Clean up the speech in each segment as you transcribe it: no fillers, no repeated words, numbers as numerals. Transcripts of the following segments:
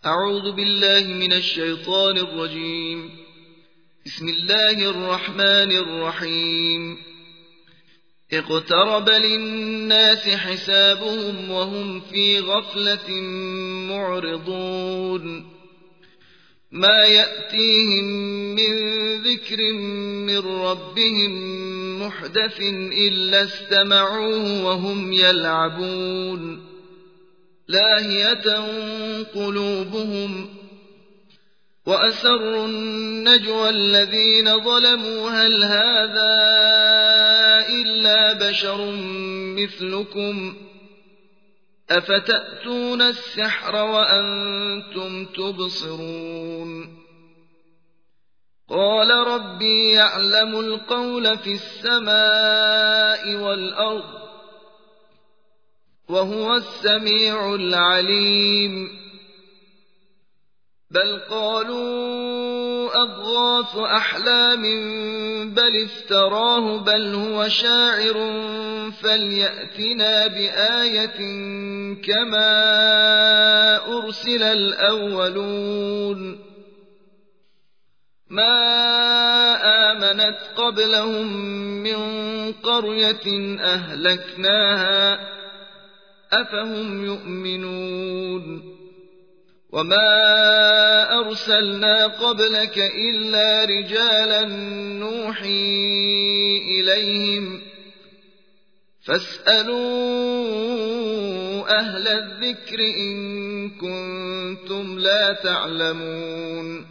أعوذ بالله من الشيطان الرجيم. بسم الله الرحمن الرحيم. اقترب للناس حسابهم وهم في غفلة معرضون. ما يأتيهم من ذكر من ربهم محدث إلا استمعوه وهم يلعبون. لاهية قلوبهم وأسروا النجوى الذين ظلموا هل هذا إلا بشر مثلكم أفتأتون السحر وأنتم تبصرون. قال ربي يعلم القول في السماء والأرض وهو السميع العليم. بل قالوا أضغاث أحلام بل افتراه بل هو شاعر فليأتنا بآية كما أرسل الأولون. ما آمنت قبلهم من قرية أهلكناها أفهم يؤمنون. وما أرسلنا قبلك إلا رجالا نوحي إليهم فاسألوا أهل الذكر إن كنتم لا تعلمون.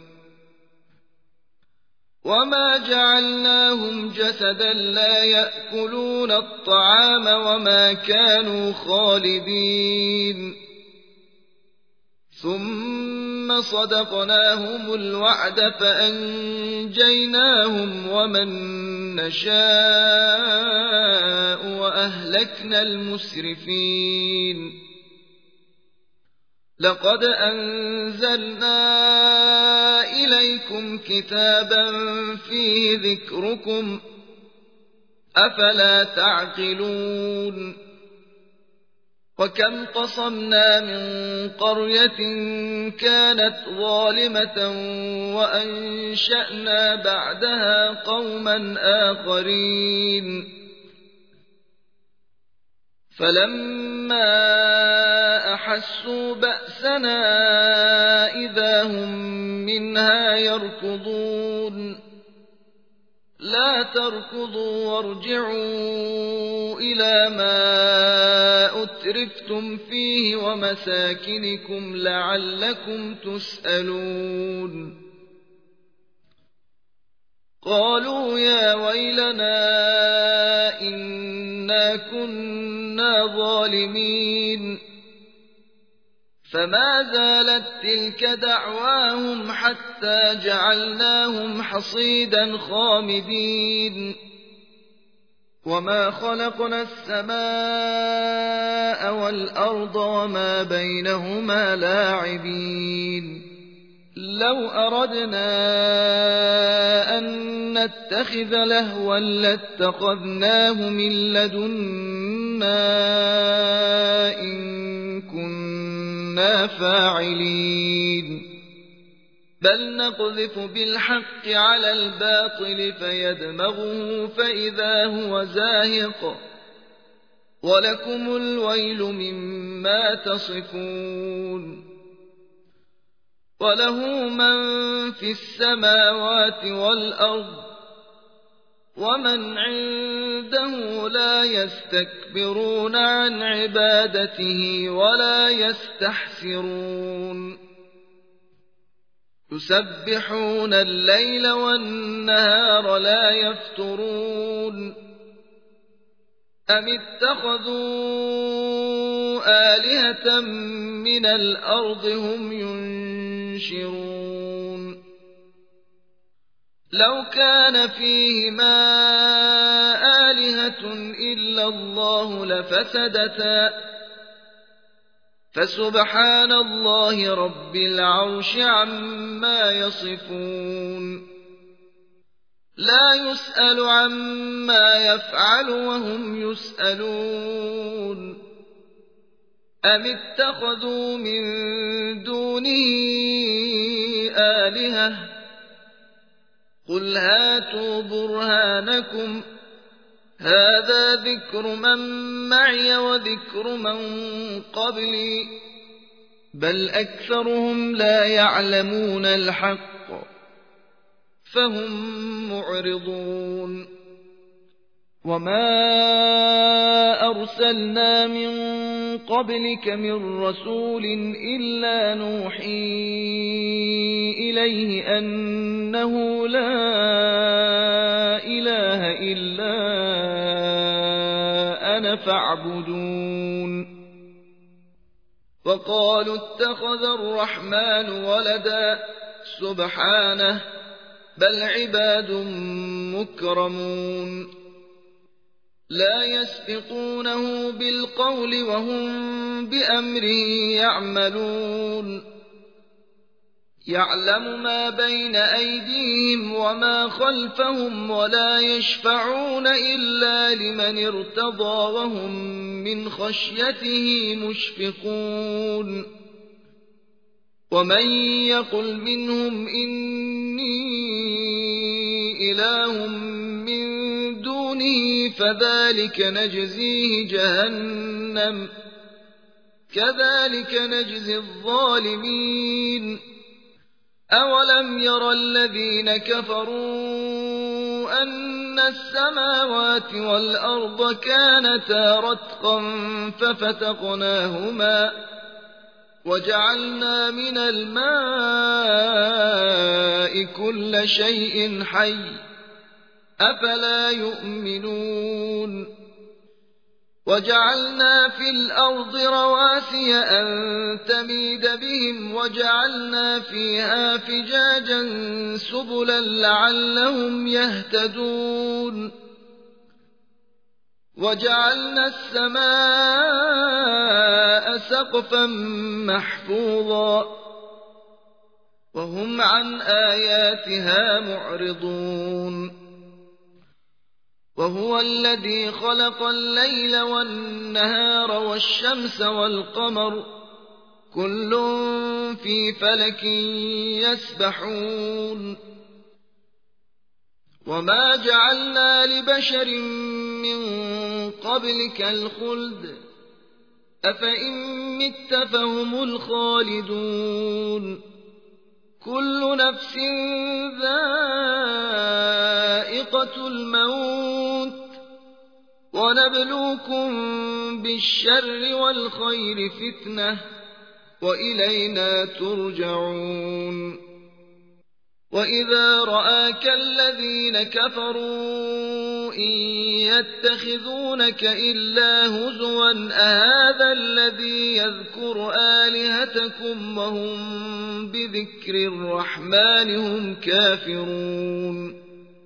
وما جعلناهم جسدا لا يأكلون الطعام وما كانوا خالدين. ثم صدقناهم الوعد فأنجيناهم ومن نشاء وأهلكنا المسرفين. لقد أنزلنا إليكم كتابا فيه ذكركم أفلا تعقلون. وكم قصمنا من قرية كانت ظالمة وأنشأنا بعدها قوما آخرين. فلما أحسوا بأسنا إذا هم منها يركضون. لا تركضوا وارجعوا إلى ما أترفتم فيه ومساكنكم لعلكم تسألون. قالوا يا ويلنا إنا كنا ظالمين. فما زالت تلك دعواهم حتى جعلناهم حصيدا خامدين. وما خلقنا السماء والأرض وما بينهما لاعبين. لو أردنا أن نتخذ لهوا لاتخذناه من لدنا إن كنا فاعلين. بل نقذف بالحق على الباطل فيدمغه فإذا هو زاهق ولكم الويل مما تصفون. وله من في السماوات والأرض ومن عنده لا يستكبرون عن عبادته ولا يستحسرون. يسبحون الليل والنهار لا يفترون. أم اتخذوا آلهة من الأرض هم ينشرون. لو كان فيهما آلهة إلا الله لفسدتا فسبحان الله رب العرش عما يصفون. لا يسأل عما يفعل وهم يسألون. أم اتخذوا من دونه آلهة قل هاتوا برهانكم هذا ذكر من معي وذكر من قبلي بل أكثرهم لا يعلمون الحق فهم معرضون وما أرسلنا من قبلك من رسول إلا نوحي إليه أنه لا إله إلا أنا فاعبدون وقالوا اتخذ الرحمن ولدا سبحانه بل عباد مكرمون لا يسبقونه بالقول وهم بأمره يعملون يعلم ما بين أيديهم وما خلفهم ولا يشفعون إلا لمن ارتضى وهم من خشيته مشفقون ومن يقل منهم إني إله من دونه فذلك نجزيه جهنم كذلك نجزي الظالمين أولم ير الذين كفروا أن السماوات والأرض كانتا رتقا ففتقناهما وجعلنا من الماء كل شيء حي أفلا يؤمنون وجعلنا في الأرض رواسي أن تميد بهم وجعلنا فيها فجاجا سبلا لعلهم يهتدون وجعلنا السماء سقفا محفوظا وهم عن آياتها معرضون وهو الذي خلق الليل والنهار والشمس والقمر كل في فلك يسبحون وما جعلنا لبشر من قبلك الخلد أفإن مت فهم الخالدون كل نفس ذائقة الموت ونبلوكم بالشر والخير فتنة وإلينا ترجعون وإذا رآك الذين كفروا إن يتخذونك إلا هزوا أهذا الذي يذكر آلهتكم وهم بذكر الرحمن هم كافرون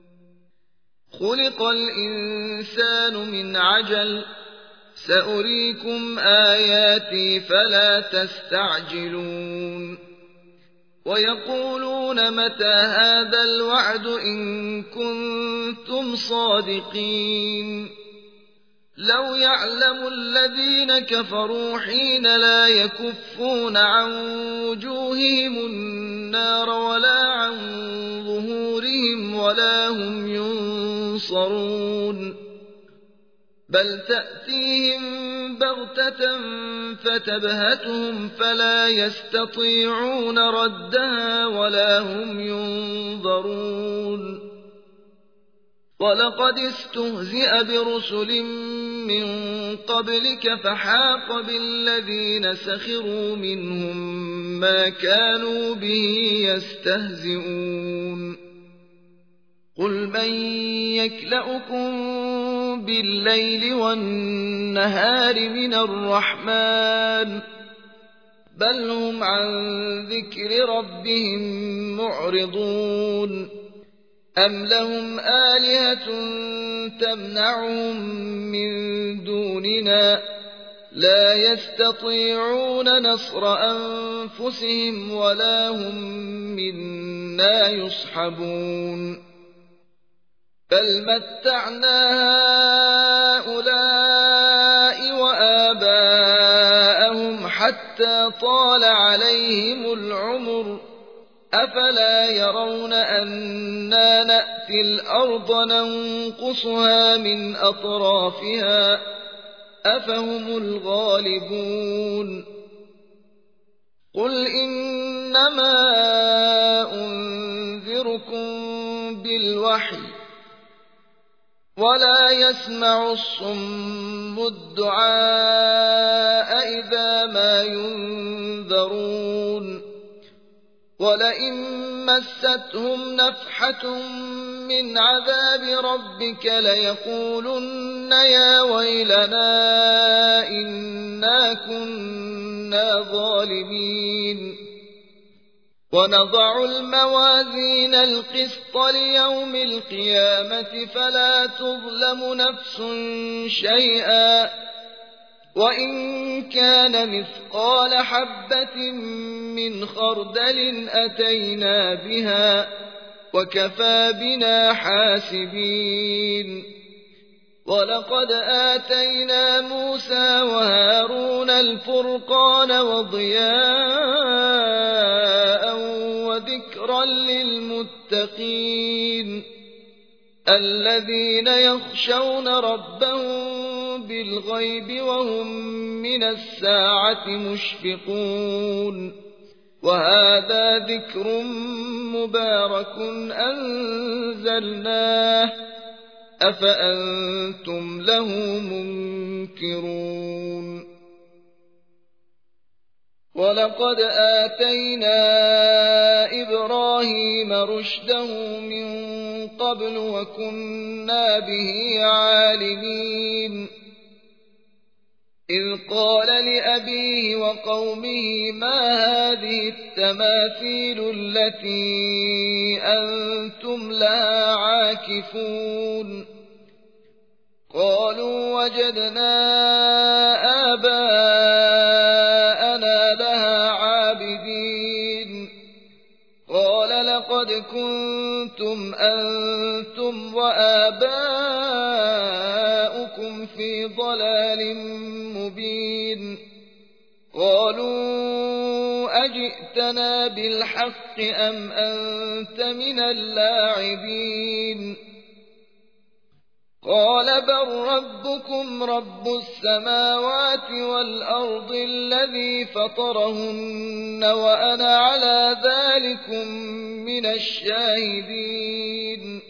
خلق الإنسان من عجل سأريكم آياتي فلا تستعجلون ويقولون متى هذا الوعد إن كنتم صادقين لو يعلم الذين كفروا حين لا يكفون عن وجوههم النار ولا عن ظهورهم ولا هم ينصرون بل تأتيهم بغتة فتبهتهم فلا يستطيعون ردها ولا هم ينظرون ولقد استهزئ برسل من قبلك فحاق بالذين سخروا منهم ما كانوا به يستهزئون قل من يكلؤكم بالليل والنهار من الرحمن بل هم عن ذكر ربهم معرضون أم لهم آلهة تمنعهم من دوننا لا يستطيعون نصر أنفسهم ولا هم منا يصحبون بل متعنا هؤلاء وآباءهم حتى طال عليهم العمر أفلا يرون أنا نأتي الأرض ننقصها من أطرافها أفهم الغالبون قل إنما أنذركم بالوحي ولا يسمع الصم الدعاء إذا ما ينذرون ولئن مستهم نفحة من عذاب ربك ليقولن يا ويلنا إنا كنا ظالمين ونضع الموازين القسط ليوم القيامة فلا تظلم نفس شيئا وإن كان مثقال حبة من خردل أتينا بها وكفى بنا حاسبين ولقد آتينا موسى وهارون الفرقان وضياء وذكرا للمتقين الذين يخشون ربهم بالغيب وهم من الساعة مشفقون وهذا ذكر مبارك أنزلناه أفأنتم له منكرون ولقد آتينا إبراهيم رشده من قبل وكنا به عالمين إذ قال لأبيه وقومه ما هذه التماثيل التي أنتم لها عاكفون قالوا وجدنا آباءنا لها عابدين قال لقد كنتم أنتم وآباؤكم في ضلال مبين قالوا أجئتنا بالحق أم أنت من اللاعبين قال بل ربكم رب السماوات والأرض الذي فطرهن وأنا على ذلكم من الشاهدين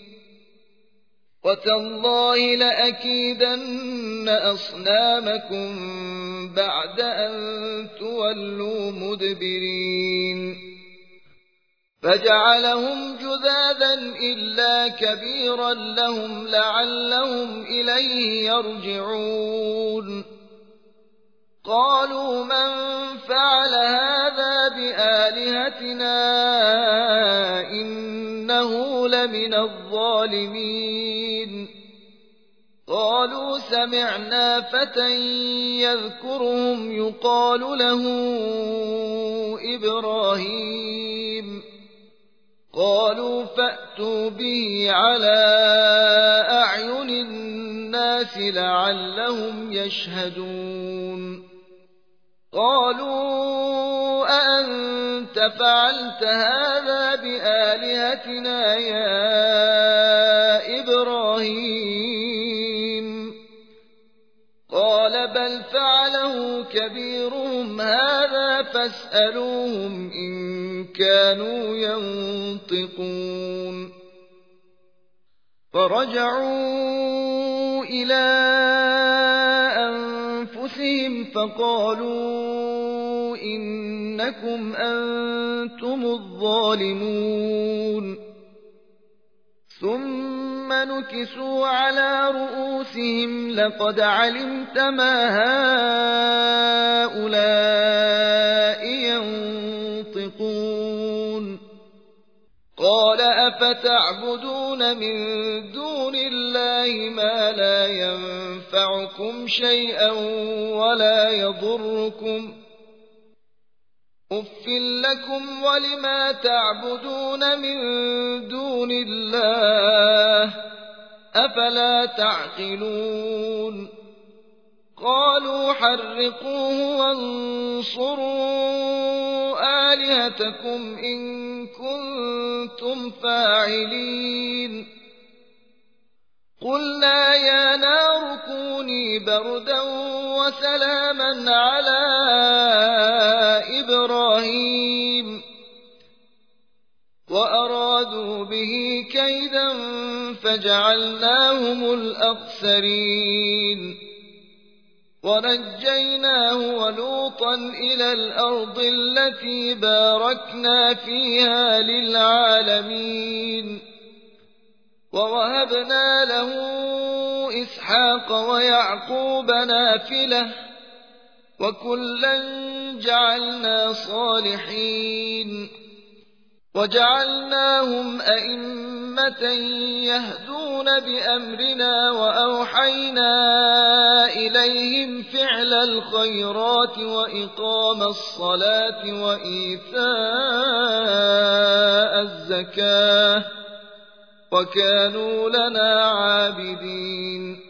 وتالله لأكيدن أصنامكم بعد أن تولوا مدبرين فجعلهم جذاذا إلا كبيرا لهم لعلهم إليه يرجعون قالوا من فعل هذا بآلهتنا إنه لمن الظالمين قالوا سمعنا فتى يذكرهم يقال له إبراهيم قالوا فأتوا به على أعين الناس لعلهم يشهدون قالوا أأنت فعلت هذا بآلهتنا يا إبراهيم قال بل فعله كبيرهم هذا فاسألوهم إن كانوا ينطقون فرجعوا إلى أنفسهم فقالوا إنكم أنتم الظالمون ثم نكسوا على رؤوسهم لقد علمت ما هؤلاء ينطقون قال أفتعبدون من دون الله ما لا ينفعكم شيئا ولا يضركم أف لكم ولما تعبدون من دون الله أفلا تعقلون قالوا حرقوه وانصروا آلهتكم إن كنتم فاعلين قلنا يا نار كوني بردا وسلاما على إبراهيم وأرادوا به كيدا فجعلناهم الأخسرين ونجيناه ولوطا إلى الأرض التي باركنا فيها للعالمين ووهبنا له إسحاق ويعقوب نافلة وكلا جعلنا صالحين وجعلناهم أئمة يهدون بأمرنا وأوحينا إليهم فعل الخيرات وإقام الصلاة وإيتاء الزكاة وكانوا لنا عابدين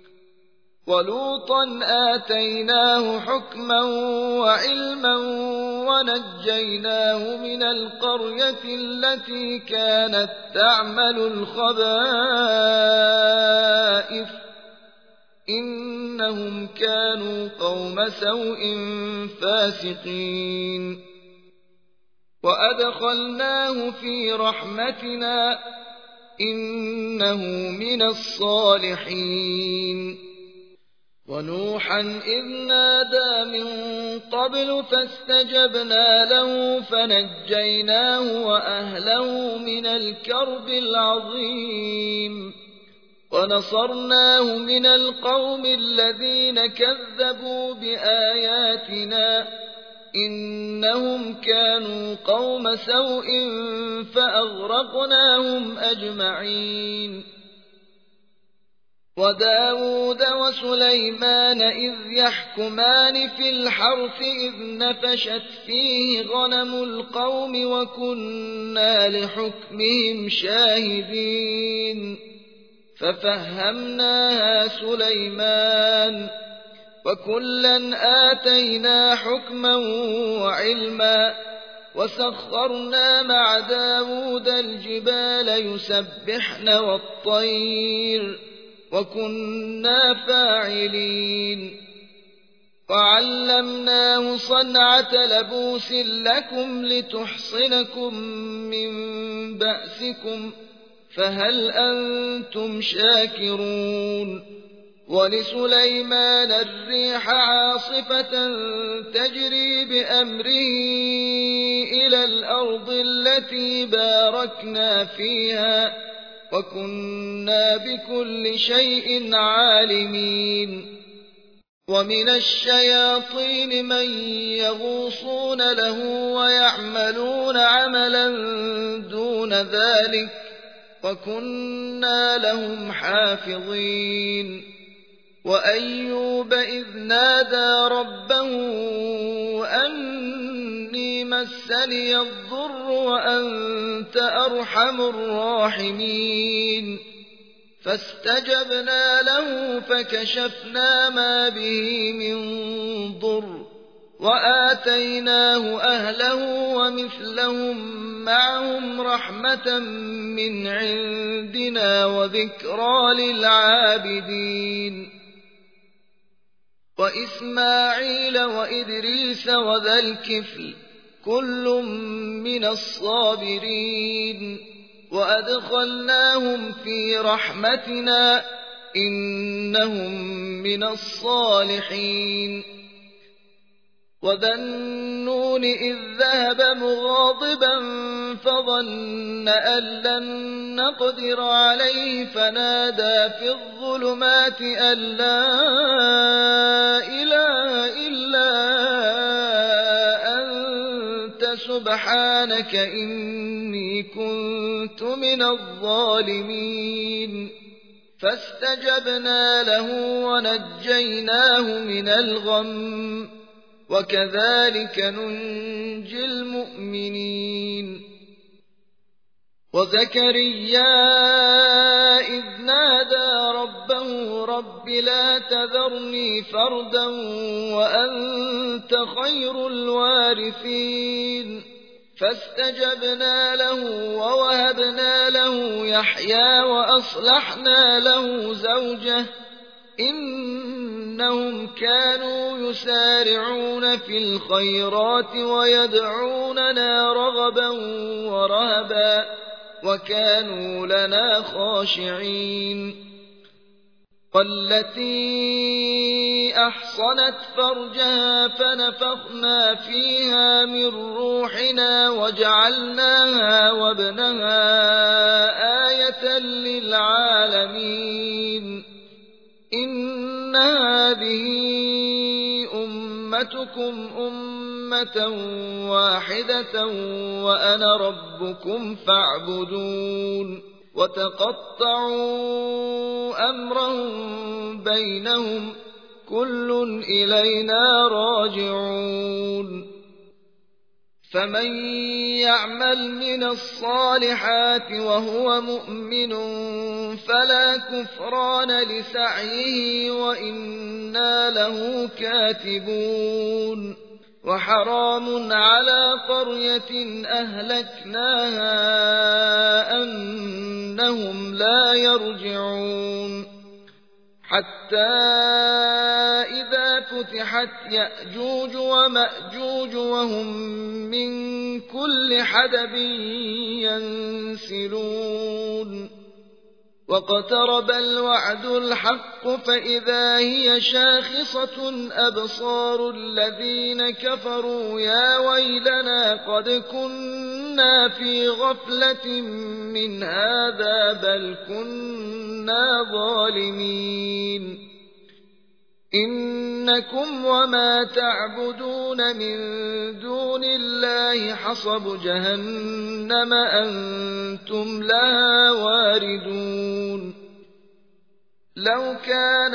ولوطا آتيناه حكما وعلما ونجيناه من القرية التي كانت تعمل الخبائث إنهم كانوا قوم سوء فاسقين وأدخلناه في رحمتنا إنه من الصالحين ونوحا إذ نادى من قبل فاستجبنا له فنجيناه وأهله من الكرب العظيم ونصرناه من القوم الذين كذبوا بآياتنا إنهم كانوا قوم سوء فأغرقناهم أجمعين وداود وسليمان إذ يحكمان في الحرث إذ نفشت فيه غنم القوم وكنا لحكمهم شاهدين ففهمناها سليمان وكلا آتينا حكما وعلما وسخرنا مع داود الجبال يسبحن والطير وكنا فاعلين وعلمناه صنعة لبوس لكم لتحصنكم من بأسكم فهل أنتم شاكرون ولسليمان الريح عاصفة تجري بأمره إلى الأرض التي باركنا فيها وكنا بكل شيء عالمين ومن الشياطين من يغوصون له ويعملون عملا دون ذلك وكنا لهم حافظين وأيوب إذ نادى ربه أني مسني الضر وأنت أرحم الراحمين فاستجبنا له فكشفنا ما به من ضر وآتيناه أهله ومثلهم معهم رحمة من عندنا وذكرى للعابدين وإسماعيل وإدريس وذا الكفل كل من الصابرين وأدخلناهم في رحمتنا إنهم من الصالحين وذا النون إذ ذهب مغاضبا فظن أن لن نقدر عليه فنادى في الظلمات أن لا إله إلا أنت سبحانك إني كنت من الظالمين فاستجبنا له ونجيناه من الغم وكذلك ننجي المؤمنين وزكريا إذ نادى ربه رب لا تذرني فردا وأنت خير الوارثين فاستجبنا له ووهبنا له يحيى وأصلحنا له زوجه إنهم كانوا يسارعون في الخيرات ويدعوننا رغبا ورهبا وكانوا لنا خاشعين والتي أحصنت فرجها فنفخنا فيها من روحنا وجعلناها وابنها آية للعالمين إن هذه أمتكم أمة واحدة وأنا ربكم فاعبدون وتقطعوا أمرهم بينهم كل إلينا راجعون فمن يعمل من الصالحات وهو مؤمن فلا كفران لسعيه وإنا له كاتبون وحرام على قرية أهلكناها أنهم لا يرجعون حتى إذا فتحت يأجوج ومأجوج وهم من كل حدب ينسلون واقترب الوعد الحق فإذا هي شاخصة أبصار الذين كفروا يا ويلنا قد كنا في غفلة من هذا بل كنا ظالمين إنكم وما تعبدون من دون الله حصب جهنم أنتم لها واردون لو كان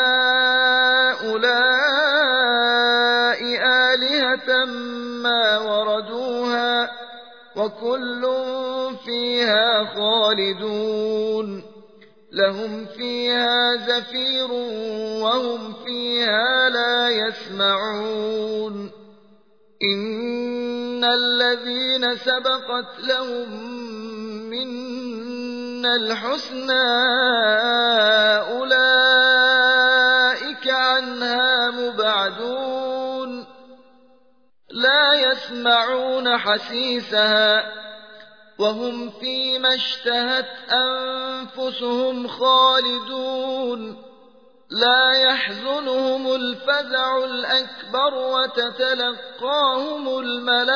هؤلاء آلهة ما وردوها وكل فيها خالدون لهم فيها زفير وهم فيها لا يسمعون إن الذين سبقت لهم منا الحسنى أولئك عنها مبعدون لا يسمعون حسيسها وهم فيما اشتهت أنفسهم خالدون لا يحزنهم الفزع الأكبر وتتلقاهم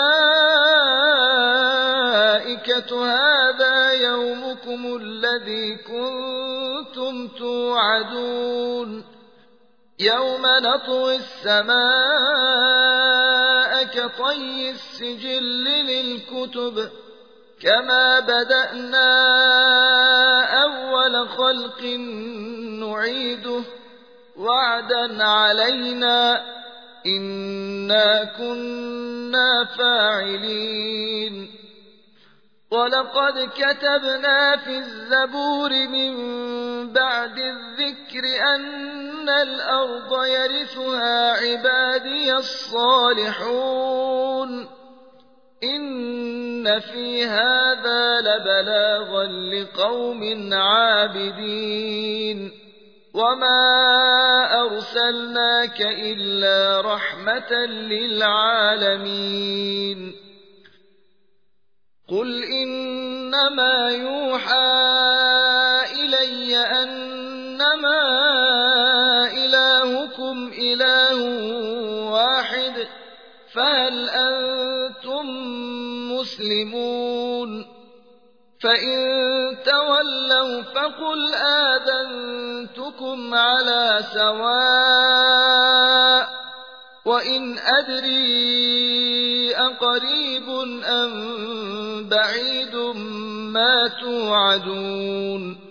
الملائكة هذا يومكم الذي كنتم توعدون يوم نطوي السماء كطي السجل للكتب كما بدأنا أول خلق نعيده وعدا علينا إنا كنا فاعلين ولقد كتبنا في الزبور من بعد الذكر أن الأرض يرثها عبادي الصالحون إن في هذا لبلاغا لقوم عابدين وما أرسلناك إلا رحمة للعالمين قل إنما يوحى إلي أنما إلهكم إله واحد فهل أنتم مسلمون فإن تولوا فقل آذنتكم على سواء وإن أدري أقريب أم بعيد ما توعدون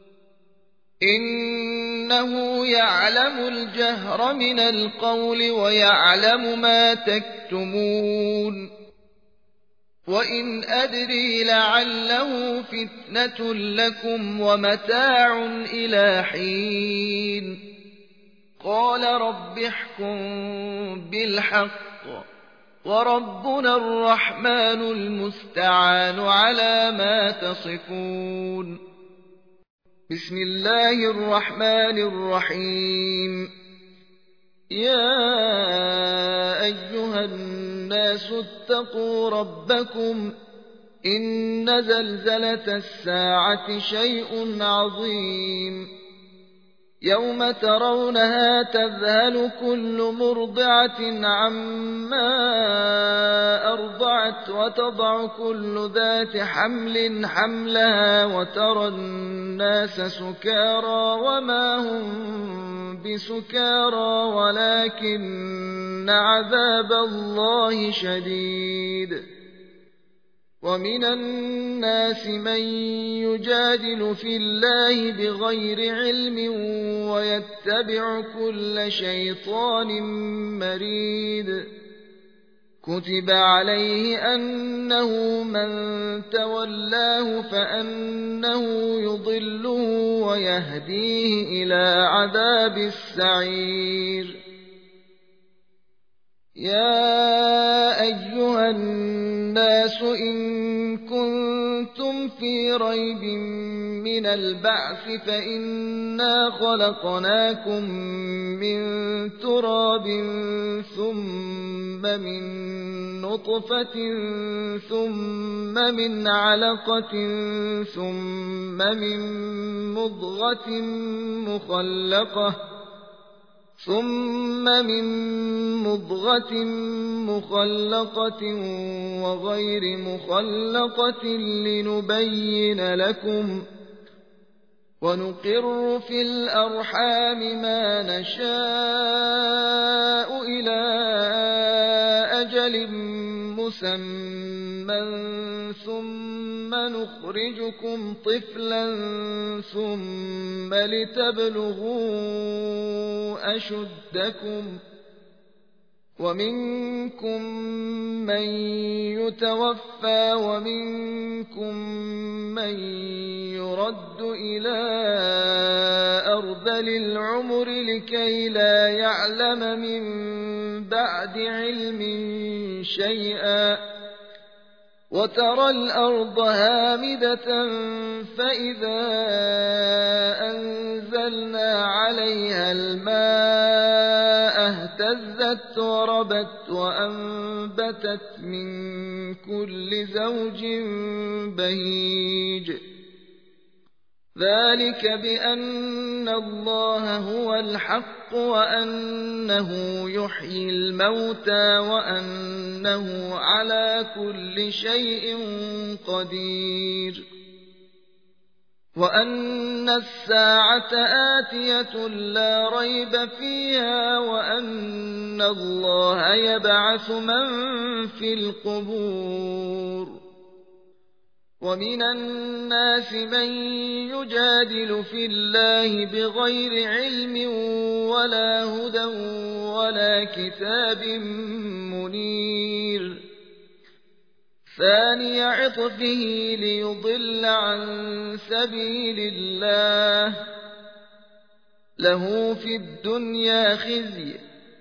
إنه يعلم الجهر من القول ويعلم ما تكتمون وإن أدري لعله فتنة لكم ومتاع إلى حين قال رب احكم بالحق وربنا الرحمن المستعان على ما تصفون. بسم الله الرحمن الرحيم. يا أيها الناس اتقوا ربكم إن زلزلة الساعة شيء عظيم يوم ترونها تذهل كل مرضعة عما أرضعت وتضع كل ذات حمل حملها وترى الناس سكارى وما هم بسكارى ولكن عذاب الله شديد. ومن الناس من يجادل في الله بغير علم ويتبع كل شيطان مريد. كتب عليه أنه من تولاه فأنه يضله ويهديه إلى عذاب السعير. يا أيها الناس إن كنتم في ريب من البعث فإنا خلقناكم من تراب ثم من نطفة ثم من علقة ثم من مضغة مخلقة وغير مخلقة لنبين لكم ونقر في الأرحام ما نشاء إلى أجل مسمى ثم نخرجكم طفلا ثم لتبلغوا أشدكم ومنكم من يتوفى ومنكم من يرد إلى أرذل العمر لكي لا يعلم من بعد علم شيئا. وترى الأرض هامدة فإذا أنزلنا عليها الماء اهتزت وربت وأنبتت من كل زوج بهيج. ذلك بأن الله هو الحق وأنه يحيي الموتى وأنه على كل شيء قدير وأن الساعة آتية لا ريب فيها وأن الله يبعث من في القبور. ومن الناس من يجادل في الله بغير علم ولا هدى ولا كتاب منير. ثاني عطفه ليضل عن سبيل الله له في الدنيا خزي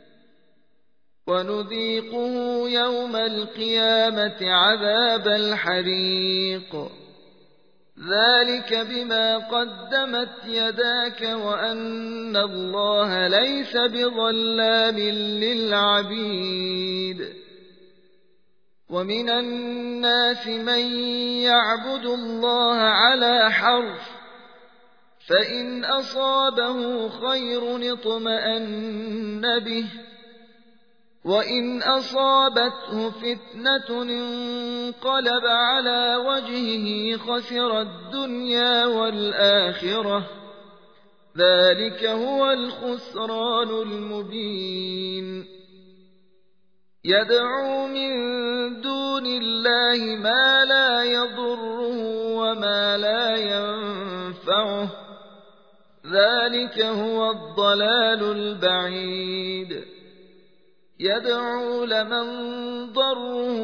ونذيقه يوم القيامة عذاب الحريق. ذلك بما قدمت يداك وأن الله ليس بظلام للعبيد. ومن الناس من يعبد الله على حرف فإن أصابه خير اطمأن به وإن أصابته فتنة انقلب على وجهه خسر الدنيا والآخرة. ذلك هو الخسران المبين. يدعو من دون الله ما لا يضره وما لا ينفعه. ذلك هو الضلال البعيد. يدعو لمن ضره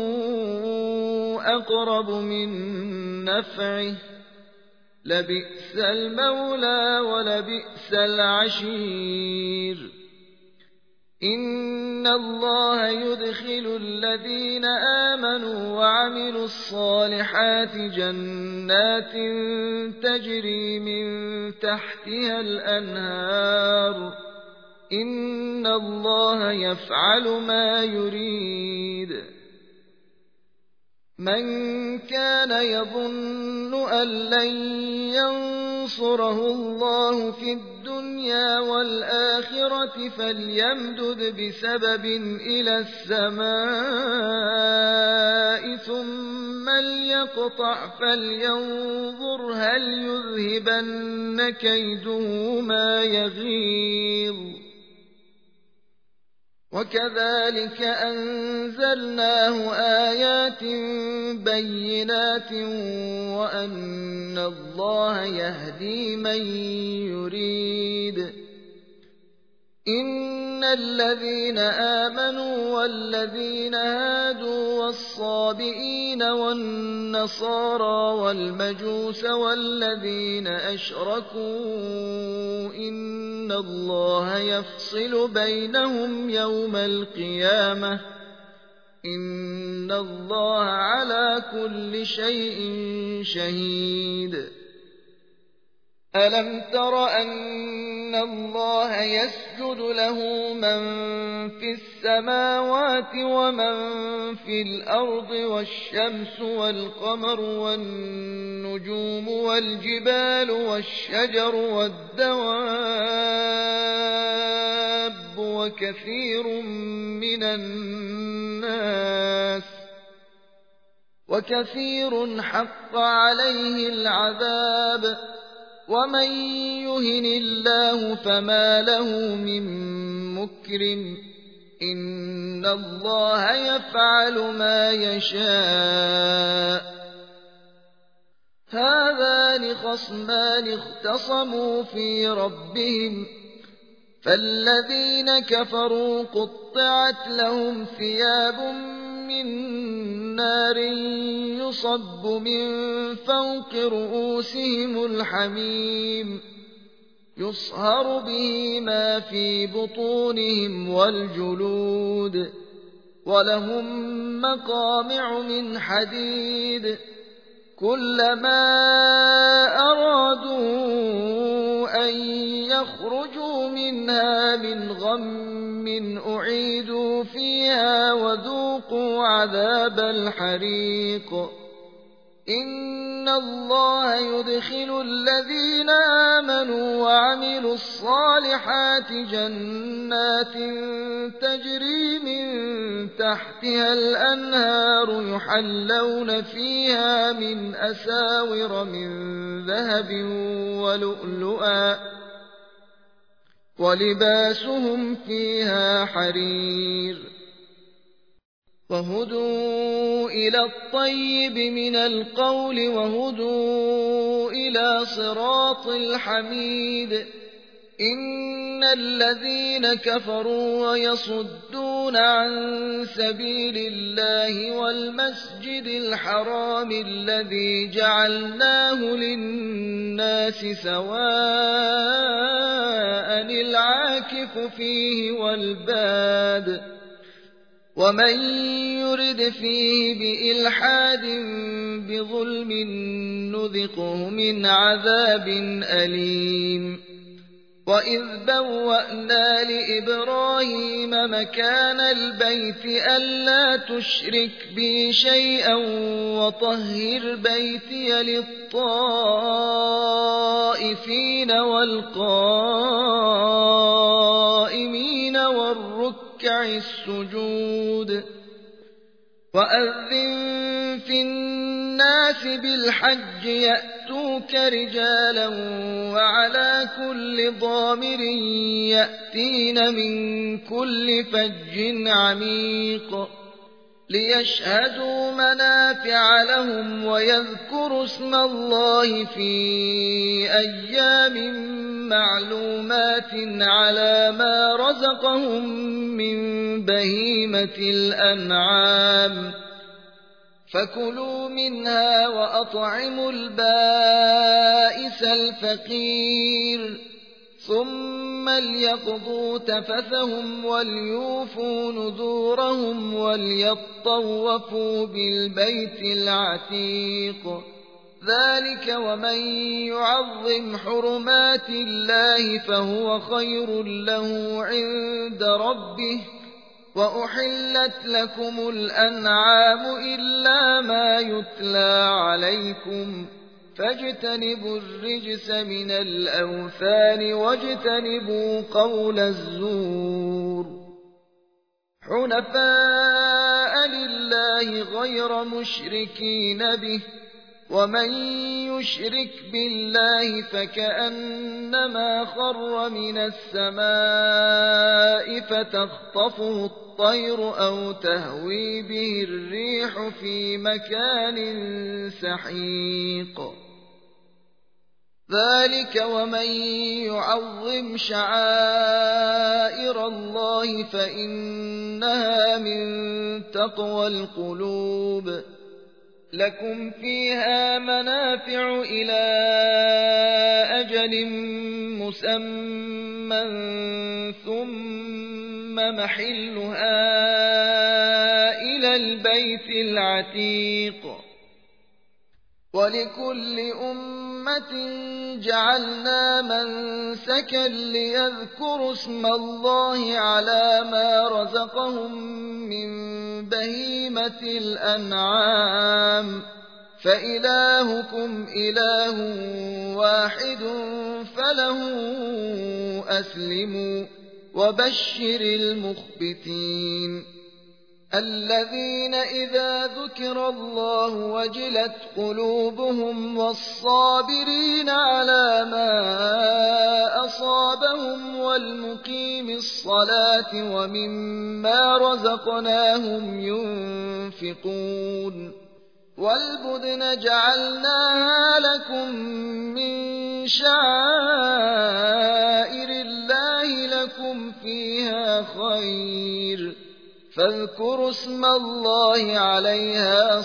أقرب من نفعه لبئس المولى ولبئس العشير. إن الله يدخل الذين آمنوا وعملوا الصالحات جنات تجري من تحتها الأنهار إن الله يفعل ما يريد من كان يظن أن لن ينصره الله في الدنيا والآخرة فليمدد بسبب إلى السماء ثم ليقطع فلينظر هل يذهبن كيده ما يغيظ وكذلك أنزلناه آيات بينات وأن الله يهدي من يريد إن الذين آمنوا والذين هادوا والصابئين والنصارى والمجوس والذين أشركوا إن الله يفصل بينهم يوم القيامة إن الله على كل شيء شهيد ألم تر أن الله يسجد له من في السماوات ومن في الأرض والشمس والقمر والنجوم والجبال والشجر والدواب وكثير حق عليه العذاب ومن يهن الله فما له من مكرم إن الله يفعل ما يشاء هذان خصمان اختصموا في ربهم فالذين كفروا قطعت لهم ثياب من نار يصب من فوق رؤوسهم الحميم يصهر به ما في بطونهم والجلود ولهم مقامع من حديد كلما أرادوا أن يخرجوا منها من غم أعيدوا فيها وذوقوا عذاب الحريق إن الله يدخل الذين آمنوا وعملوا الصالحات جنات تجري من تحتها الأنهار يحلون فيها من أساور من ذهب ولؤلؤا ولباسهم فيها حرير وهدوا إلى الطيب من القول وهدوا إلى صراط الحميد إن الذين كفروا ويصدون عن سبيل الله والمسجد الحرام الذي جعلناه للناس سواء العاكف فيه والباد ومن يرد فيه بإلحاد بظلم نذقه من عذاب أليم وإذ بوأنا لإبراهيم مكان البيت ألا تشرك بي شيئا وطهر بيتي للطائفين والقائمين والركع السجود وأذن في الناس بالحج يأتوك رجالا وعلى كل ضامر يأتين من كل فج عميق ليشهدوا منافع لهم ويذكروا اسم الله في أيام معلومات على ما رزقهم من بهيمة الأنعام فكلوا منها وأطعموا البائس الفقير ثم ليقضوا تفثهم وليوفوا نذورهم وليطوفوا بالبيت العتيق. ذلك ومن يعظم حرمات الله فهو خير له عند ربه. وأحلت لكم الأنعام إلا ما يتلى عليكم فاجتنبوا الرجس من الأوثان واجتنبوا قول الزور. حنفاء لله غير مشركين به ومن يشرك بالله فكأنما خر من السماء فتخطفه الطير أو تهوي به الريح في مكان سحيق. ذلك ومن يعظم شعائر الله فإنها من تقوى القلوب. لكم فيها منافع إلى أجل مسمى ثم محلها إلى البيت العتيق. ولكل أمة جعلنا منسكا ليذكروا اسم الله على ما رزقهم من بهيمة الأنعام فإلهكم إله واحد فله أسلموا وبشر المخبتين الذين إذا ذكر الله وجلت قلوبهم والصابرين على ما أصابهم والمقيم الصلاة ومما رزقناهم ينفقون. والبدن جعلناها لكم من شعائر الله لكم فيها خير فاذكروا اسم الله عليها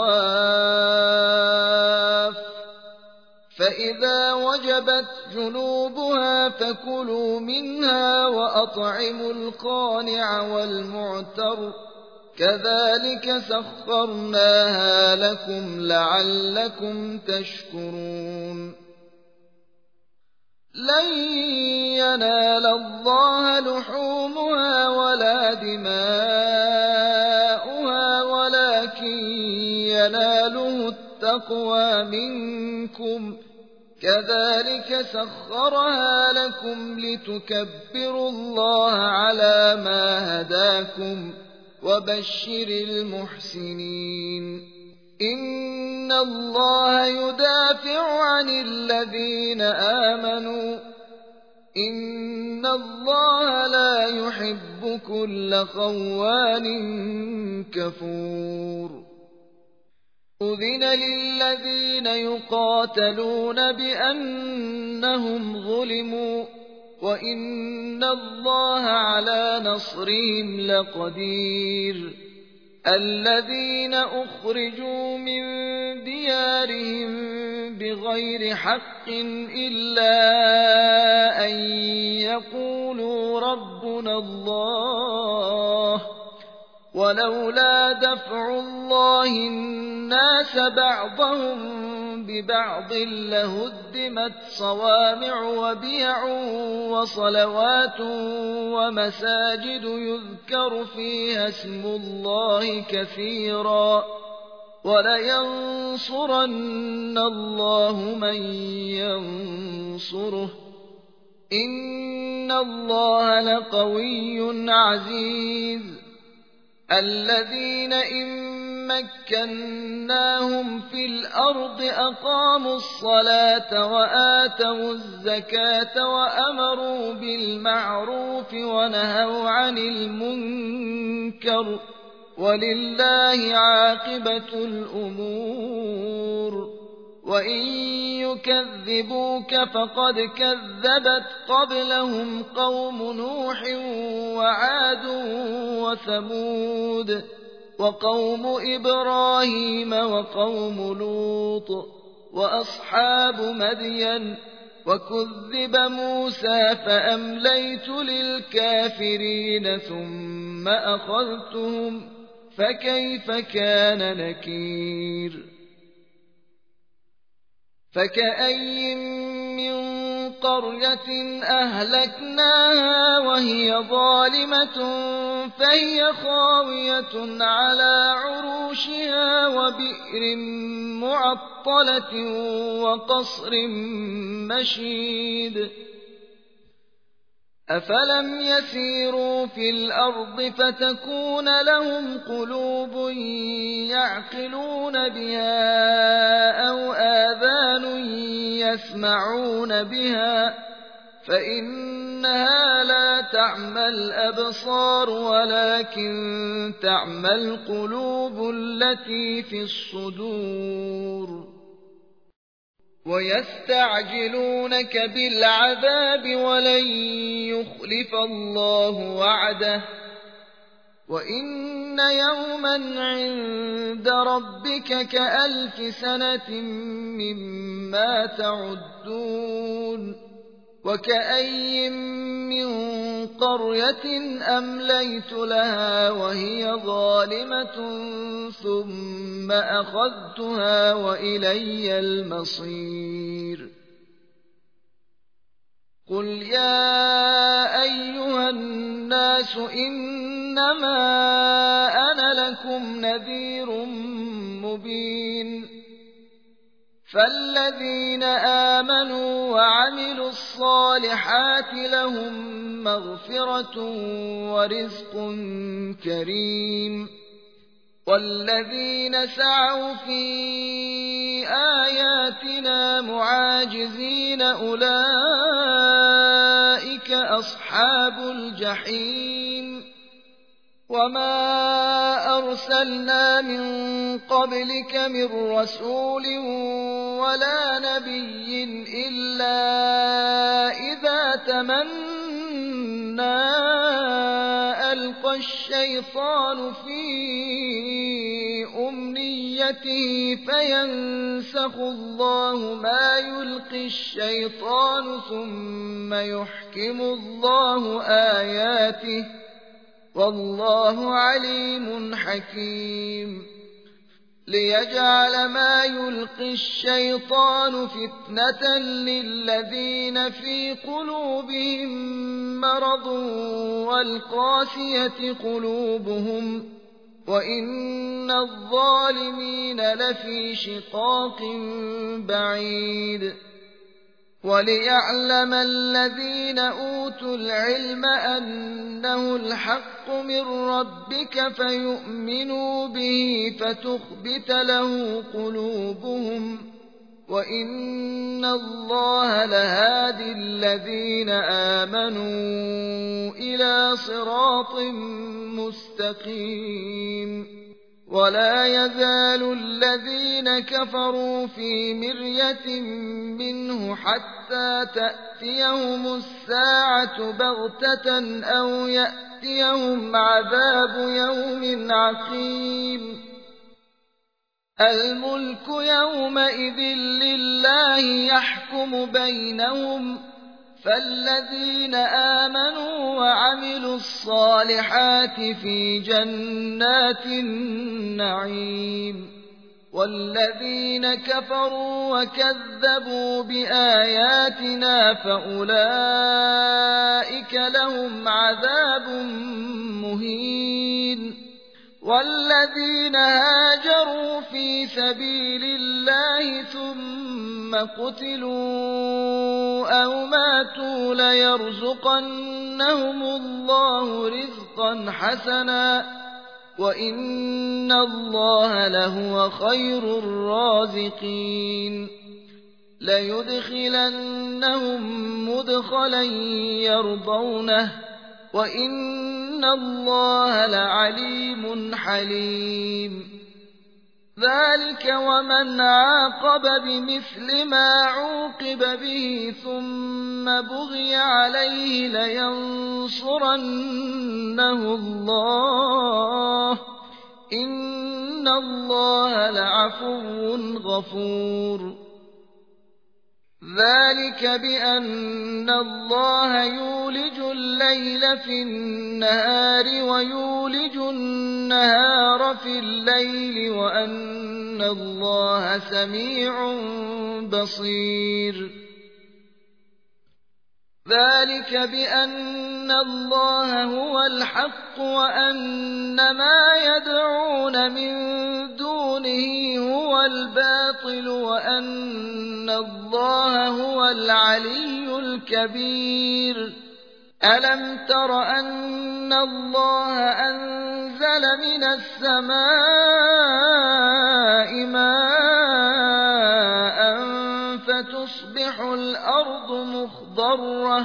صواف. فإذا وجبت جنوبها فكلوا منها وأطعموا القانع والمعتر كذلك سخرناها لكم لعلكم تشكرون. لن ينال الله لحومها ولا دماؤها ولكن يناله التقوى منكم كذلك سخرها لكم لتكبروا الله على ما هداكم وبشر المحسنين. إن الله يدافع عن الذين آمنوا إن الله لا يحب كل خوان كفور. أذن للذين يقاتلون بأنهم ظلموا وإن الله على نصرهم لقدير. الذين أخرجوا من ديارهم بغير حق إلا أن يقولوا ربنا الله ولولا دفع الله الناس بعضهم ببعض لهدمت صوامع وبيع وصلوات ومساجد يذكر فيها اسم الله كثيرا ولينصرن الله من ينصره إن الله لقوي عزيز. الذين إن مكناهم في الأرض أقاموا الصلاة وآتوا الزكاة وأمروا بالمعروف ونهوا عن المنكر ولله عاقبة الأمور. وإن يكذبوك فقد كذبت قبلهم قوم نوح وعاد وثمود وقوم إبراهيم وقوم لوط وأصحاب مدين وكذب موسى فأمليت للكافرين ثم أخذتهم فكيف كان نكير فكأي من قرية أهلكناها وهي ظالمة فهي خاوية على عروشها وبئر معطلة وقصر مشيد أفلم يسيروا في الأرض فتكون لهم قلوب يعقلون بها أو آذان يسمعون بها فإنها لا تعمى الأبصار ولكن تعمى القلوب التي في الصدور ويستعجلونك بالعذاب ولن يخلف الله وعده وإن يوما عند ربك كألف سنة مما تعدون وكأي من قرية أمليت لها وهي ظالمة ثم أخذتها وإلي المصير قل يا أيها الناس إنما أنا لكم نذير مبين فالذين آمنوا وعملوا الصالحات لهم مغفرة ورزق كريم والذين سعوا في آياتنا معاجزين أولئك أصحاب الجحيم وما أرسلنا من قبلك من رسول ولا نبي إلا إذا تمنى ألقى الشيطان في أمنيته فينسخ الله ما يلقي الشيطان ثم يحكم الله آياته والله عليم حكيم ليجعل ما يلقي الشيطان فتنة للذين في قلوبهم مرض والقاسية قلوبهم وإن الظالمين لفي شقاق بعيد وليعلم الذين أوتوا العلم أنه الحق من ربك فيؤمنوا به فتخبت له قلوبهم وإن الله لهادي الذين آمنوا إلى صراط مستقيم ولا يزال الذين كفروا في مرية منه حتى تأتيهم الساعة بغتة أو يأتيهم عذاب يوم عقيم الملك يومئذ لله يحكم بينهم فالذين آمنوا وعملوا الصالحات في جنات النعيم والذين كفروا وكذبوا بآياتنا فأولئك لهم عذاب مهين والذين هاجروا في سبيل الله ثم قتلوا أو ماتوا ليرزقنهم الله رزقا حسنا وإن الله لهو خير الرازقين ليدخلنهم مدخلا يرضونه وإن الله لعليم حليم ذلك ومن عاقب بمثل ما عوقب به ثم بغي عليه لينصرنه الله إن الله لعفو غفور ذلك بأن الله يولج الليل في النهار ويولج النهار في الليل وأن الله سميع بصير ذلك بأن الله هو الحق وأن ما يدعون من دونه هو الباطل وأن الله هو العلي الكبير ألم تر أن الله أنزل من السماء ماء فتصبح الأرض مخضرة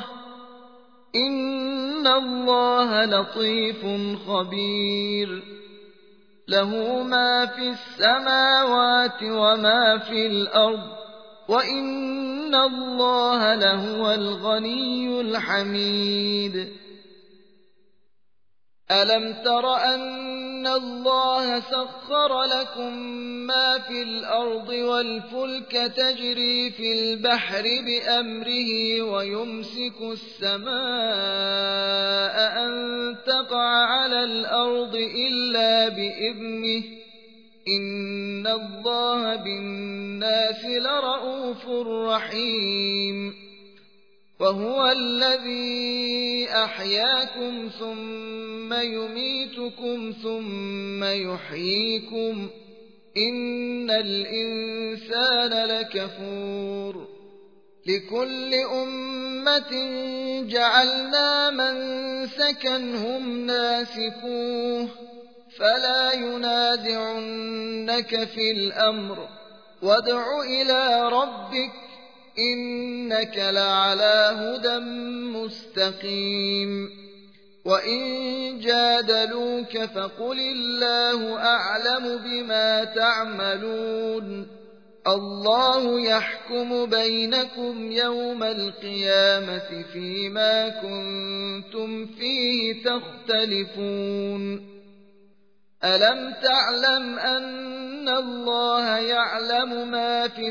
إن الله لطيف خبير له ما في السماوات وما في الأرض وإن الله لهو الغني الحميد ألم تر أن الله سخر لكم ما في الأرض والفلك تجري في البحر بأمره ويمسك السماء أن تقع على الأرض إلا بإذنه إن الله بالناس لرءوف رحيم وهو الذي أحياكم ثم يميتكم ثم يحييكم إن الإنسان لكفور لكل أمة جعلنا منسكا هم ناسكوه فلا ينازعنك في الأمر وادع إلى ربك إنك لعلى هدى مستقيم وإن جادلوك فقل الله أعلم بما تعملون الله يحكم بينكم يوم القيامة فيما كنتم فيه تختلفون ألم تعلم أن الله يعلم ما في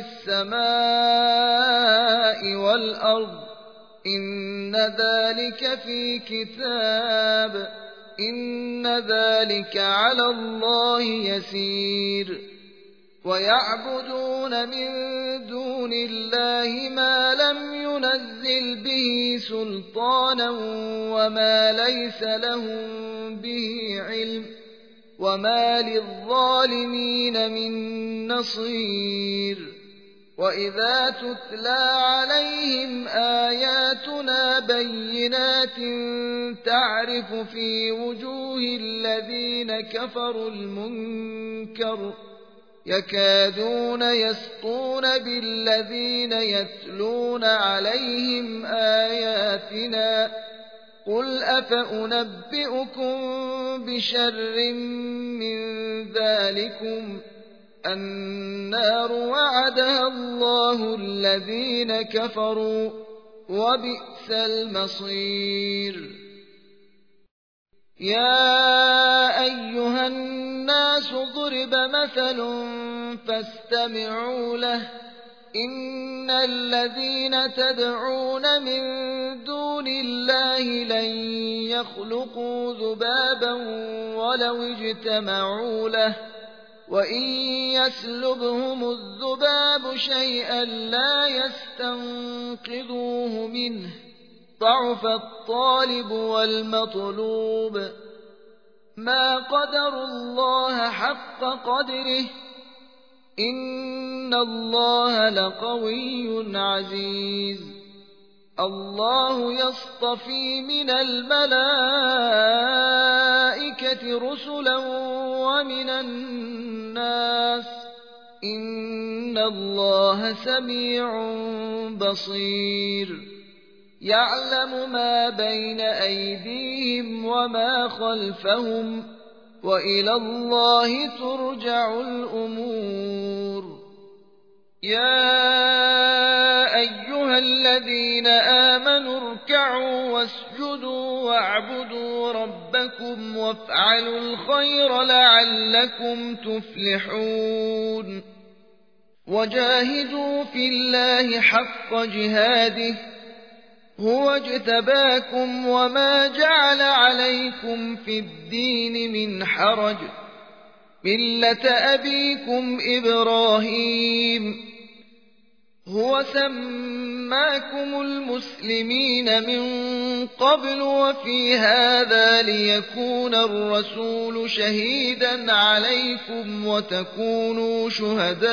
السماء والأرض إن ذلك في كتاب إن ذلك على الله يسير ويعبدون من دون الله ما لم ينزل به سلطانا وما ليس لهم به علم وما للظالمين من نصير وإذا تتلى عليهم آياتنا بينات تعرف في وجوه الذين كفروا المنكر يكادون يسطون بالذين يتلون عليهم آياتنا قل أفأنبئكم بشر من ذلكم النار وعدها الله الذين كفروا وبئس المصير يا أيها الناس ضرب مثل فاستمعوا له إن الذين تدعون من دون الله لن يخلقوا ذبابا ولو اجتمعوا له وإن يسلبهم الذباب شيئا لا يستنقذوه منه ضعف الطالب والمطلوب ما قدروا الله حق قدره إن الله لقوي عزيز الله يصطفي من الملائكة رسلا ومن الناس إن الله سميع بصير يعلم ما بين أيديهم وما خلفهم وإلى الله ترجع الأمور يا أيها الذين آمنوا اركعوا واسجدوا واعبدوا ربكم وافعلوا الخير لعلكم تفلحون وجاهدوا في الله حق جهاده هو اجتباكم وما جعل عليكم في الدين من حرج ملة أبيكم إبراهيم هو سماكم المسلمين من قبل وفي هذا ليكون الرسول شهيدا عليكم وتكونوا شهداء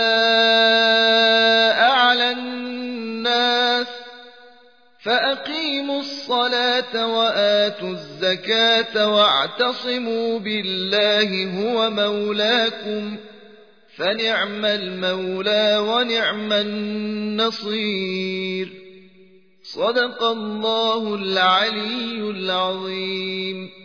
على الناس فأقيموا الصلاة وآتوا الزكاة واعتصموا بالله هو مولاكم فنعم المولى ونعم النصير صدق الله العلي العظيم.